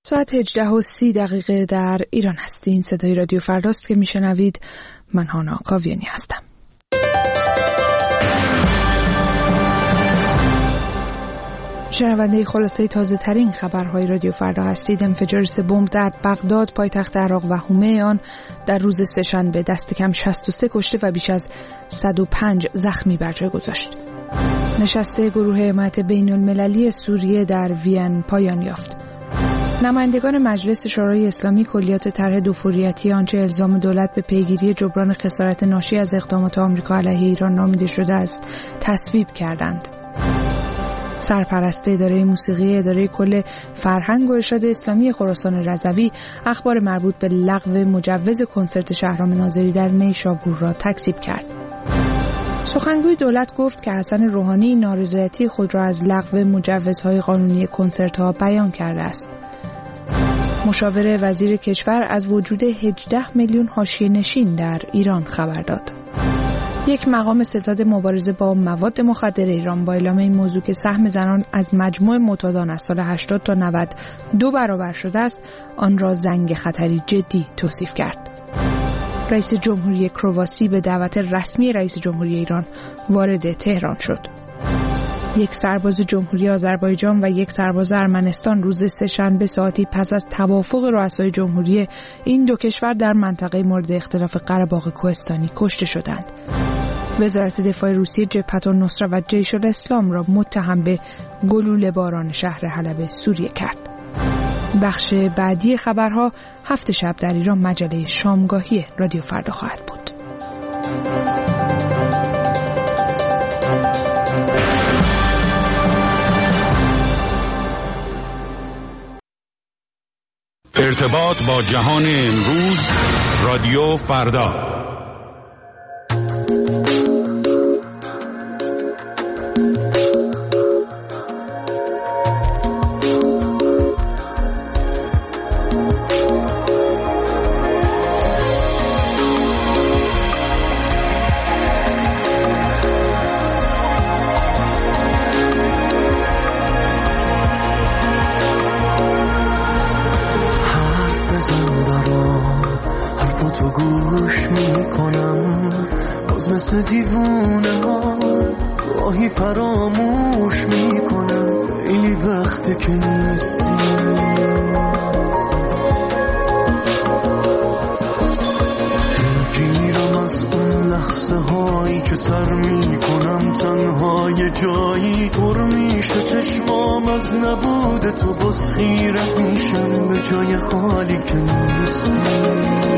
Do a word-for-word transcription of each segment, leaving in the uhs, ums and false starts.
ساعت هجده و سی دقیقه در ایران هستین. صدای رادیو فرداست که میشنوید. من هانا کاویانی هستم. شنونده خلاصه تازه ترین خبرهای رادیو فردا هستید. انفجار سه بمب در بغداد پایتخت عراق و حومه آن در روز سه‌شنبه دست کم شصت و سه کشته و بیش از صد و پنج زخمی بر جای گذاشت. نشست گروه حمایت بین المللی سوریه در وین پایان یافت. نمایندگان مجلس شورای اسلامی کلیات طرح دوفوریتی آنچه الزام دولت به پیگیری جبران خسارت ناشی از اقدامات آمریکا علیه ایران نامیده شده است تصویب کردند. سرپرست اداره موسیقی اداره کل فرهنگ و ارشاد اسلامی خراسان رضوی اخبار مربوط به لغو مجوز کنسرت شهرام ناظری در نیشابور را تکذیب کرد. سخنگوی دولت گفت که حسن روحانی نارضایتی خود را از لغو مجوزهای قانونی کنسرت‌ها بیان کرده است. مشاور وزیر کشور از وجود هجده میلیون حاشیه نشین در ایران خبر داد. یک مقام ستاد مبارزه با مواد مخدر ایران با اعلام این موضوع که سهم زنان از مجموع معتادان از سال هشتاد تا نود دو برابر شده است، آن را زنگ خطری جدی توصیف کرد. رئیس جمهوری کرواسی به دعوت رسمی رئیس جمهوری ایران وارد تهران شد. یک سرباز جمهوری آذربایجان و یک سرباز ارمنستان روز سه‌شنبه ساعتی پس از توافق رؤسای جمهوری این دو کشور در منطقه مورد اختلاف قره‌باغ کوهستانی کشته شدند. وزارت دفاع روسیه جبهت النصره و جیش الاسلام را متهم به گلوله باران شهر حلب سوریه کرد. بخش بعدی خبرها هفت شب در ایران مجله شامگاهی رادیو فردا خواهد بود. ارتباط با جهان امروز، رادیو فردا. دیوونه ها راهی فراموش میکنم، خیلی وقته که نیستی. دلگیرم از اون لحظه هایی که سر میکنم تنهای جایی پر میشه چشمام از نبود تو، باز خیره میشم به جای خالی که نیستی.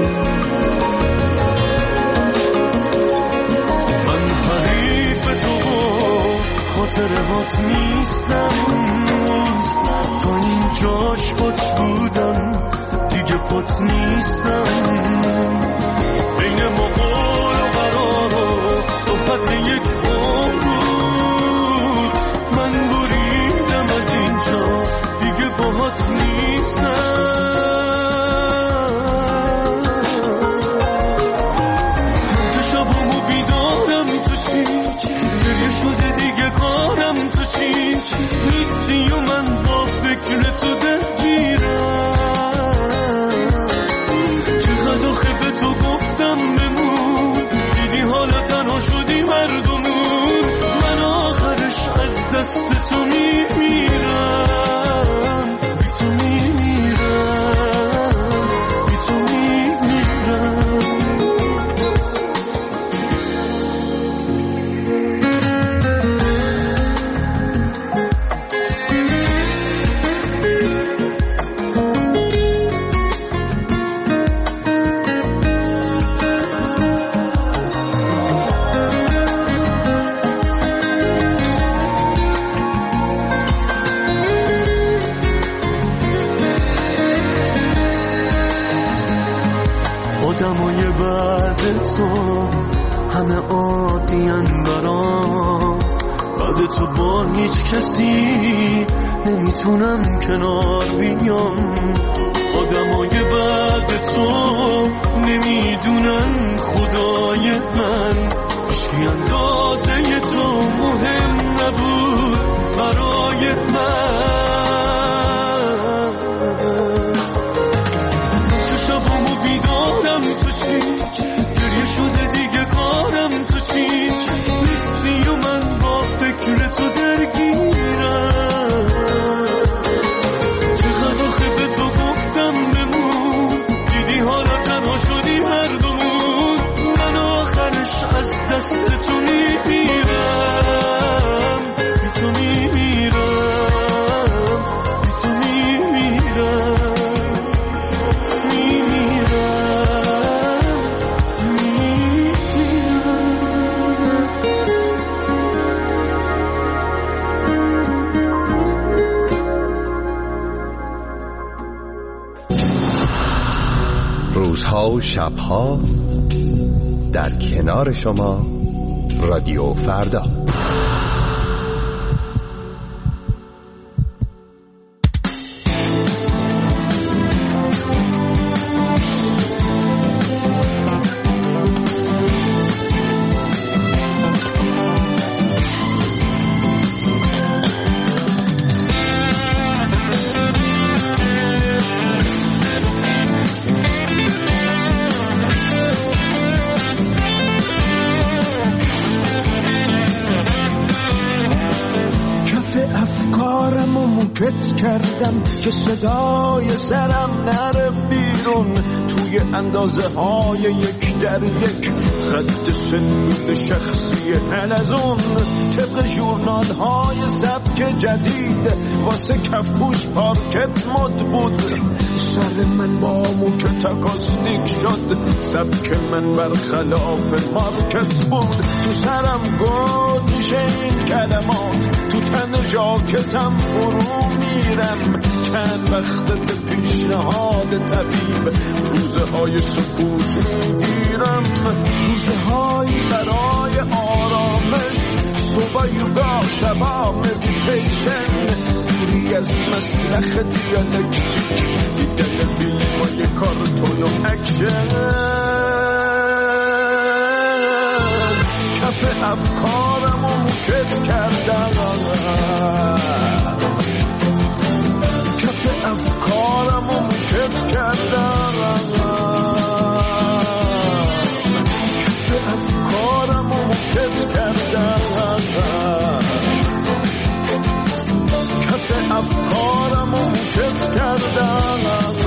خاطرهات نیستم، تو این جاش پات بودم دیگه پات نیستم. بین ما قول و قرار و صحبت یک عمر بود، من بریدم از اینجا دیگه باهات نیستم. که شبامو بیدارم تو چی گریه شده دیگه کارم تو چی نیستی و من با فکر تو دلگیرم. چقدر آخه به تو گفتم بمون، دیدی حالا تنها شدی مردمون. من آخرش از دست تو میمیرم، بی تو میمیرم، بی تو میمیرم. آدمای بعد تو همه عادی‌ان برام، بعد تو با هیچ کسی نمیتونم کنار بیام. آدمای بعد تو نمیدونن خدای من، هیچکی اندازه تو مهم نبود برای من. روزها و شبها در کنار شما رادیو فردا. فکر کردم که صدای سرم نره بیرون، توی اندازه های یک در یک خط سنین شخصی حلزون، طبق ژورنال های سبک جدید واسه کفپوش پارکت مد بود. سر من با موک تاکاستیک شد، سبک من برخلاف مارکت بود. تو سرم گود میشه این کلمات، تو تن ژاکتم فرو میرم. چند وقت به پیشنهاد طبیب روزه های سکوت میگیرم، روزه های برای آرامش، صبح یوگا شبا مدیتیشن، دوری از مسلخ دیالکتیک، دیدن فیلم های کارتون و اکشن. کف افکارم و موکت کردم، کف افکارم و موکت کردم، کف افکارم و موکت کردم، کف افکارم و موکت کردم.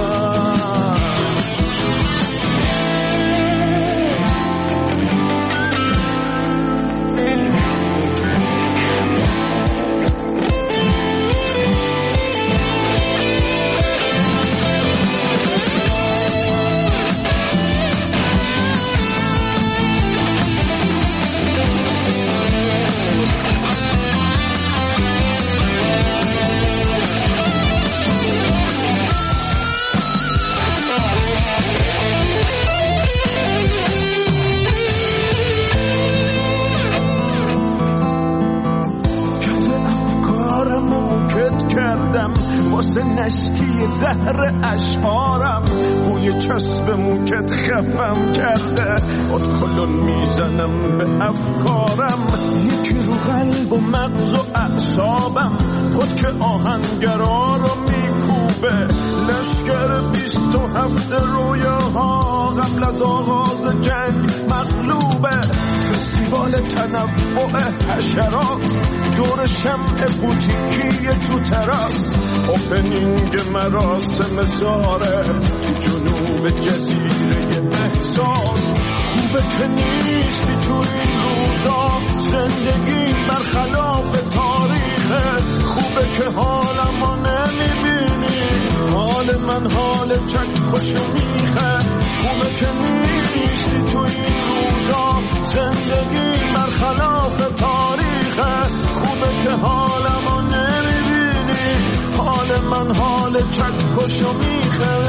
واسه نشتی زهر اشعارم، بوی چسب موکت خفم کرده، ادکلون میزنم به افکارم، یکی رو قلب و مغز و اعصابم، بود که آهنگرا رو میکوبه، لشکر بیست و هفت رویاها قبل از آغاز جنگ مغلوبه، فستیوال تنوع حشرات دور شمع بوتیکی تو تراس، اوپنینگ مراسم زاره تو جنوب جزیره احساس. خوبه که نیستی تو این روزا، زندگی برخلاف تاریخه، خوبه که حالمو نمیبینی، حال من حال چکش و میخه، خوبه که نیستی تو این روزا، زندگی برخلاف تاریخه، خوبه که حالمو نمیبینی، حال من حال چکش و میخه.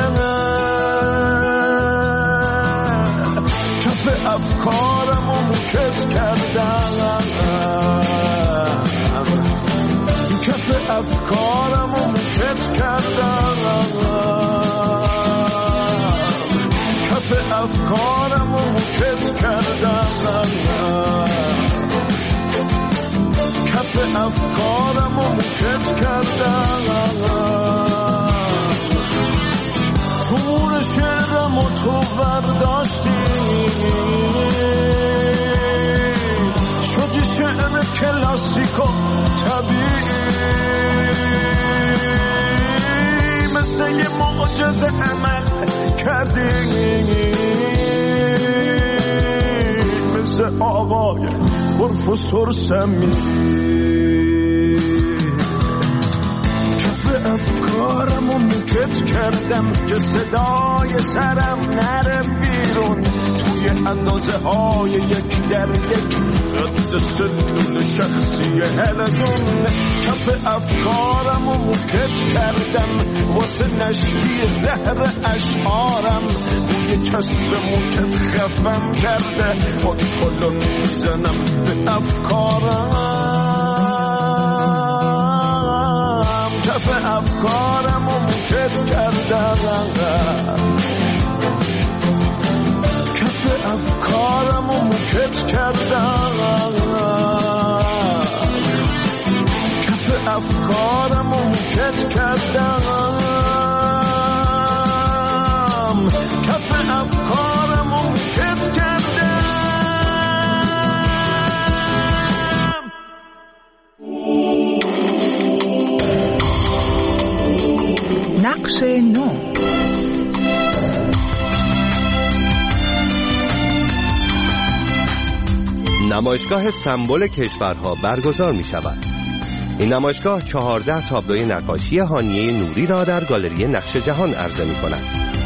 کف افکارم و موکت کردم، کف افکارم و موکت کردم، کف افکارم و موکت کردم، کف افکارم و موکت کردم. تور شعرم و تو برداشتی، شدی شعر کلاسیک و طبیعی، مثل یه معجزه عمل کردی، مثل آقای پروفسور سمی. کف افکارم و موکت کردم که صدای سرم نره بیرون، توی روی اندازه های یک در یک رد سلول شخصی هلزون کف افکارم و موکت کردم واسه نشتی زهر اشعارم روی چسب موکت خفم کرده با کلون میزنم به افکارم کف افکارم و موکت کردم کف افکارم و موکت کردم کف افکارم و موکت کردم کف افکارم و موکت کردم. نقش نو. نمایشگاه سمبل کشورها برگزار می شود. این نمایشگاه چهارده تابلوی نقاشی هانیه نوری را در گالری نقش جهان عرضه می کند.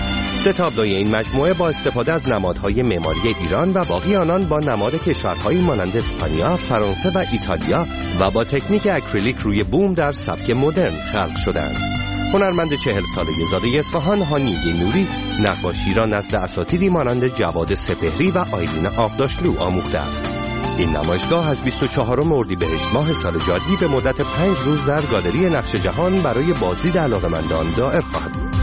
سه تابلوی این مجموعه با استفاده از نمادهای معماری ایران و باقی آنان با نماد کشورهایی مانند اسپانیا، فرانسه و ایتالیا و با تکنیک اکریلیک روی بوم در سبک مدرن خلق شدند. هنرمند چهل ساله زاده اصفهان هانیه نوری نقاشی را نزد اساتیدی مانند جواد سپهری و آیلین آبداشلو آموخته است. این نمایشگاه از بیست و چهارم اردیبهشت ماه سال جاری به مدت پنج روز در گالری نقش جهان برای بازدید علاقه‌مندان دائر خواهد بود.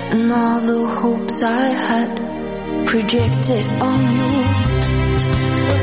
Projected on you.